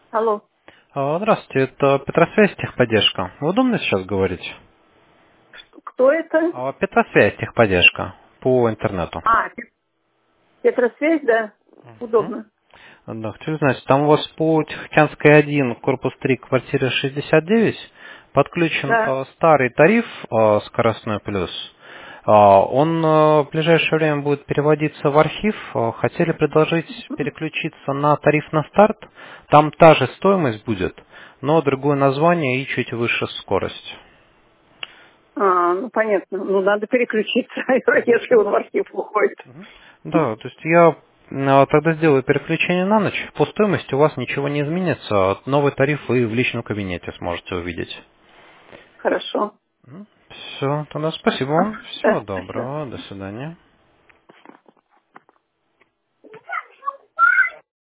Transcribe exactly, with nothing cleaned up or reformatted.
Алло. А, Здравствуйте, это Петросвязь техподдержка. Удобно сейчас говорить? Кто это? А, Петросвязь техподдержка по интернету. А, Пе- Петросвязь, да. М? Удобно. Да, хочу знать, там у вас по Тихоокеанской один, корпус три, квартира шестьдесят девять, подключен Да. э, старый тариф э, скоростной плюс. А, Он э, в ближайшее время будет переводиться в архив. Э, Хотели предложить переключиться на тариф на старт. Там та же стоимость будет, но другое название и чуть выше скорость. А, ну понятно. Ну надо переключиться, если он в архив уходит. Да, то есть я э, тогда сделаю переключение на ночь. По стоимости у вас ничего не изменится. Новый тариф вы в личном кабинете сможете увидеть. Хорошо. Все, тогда спасибо А, вам. Всего да, спасибо. доброго. До свидания.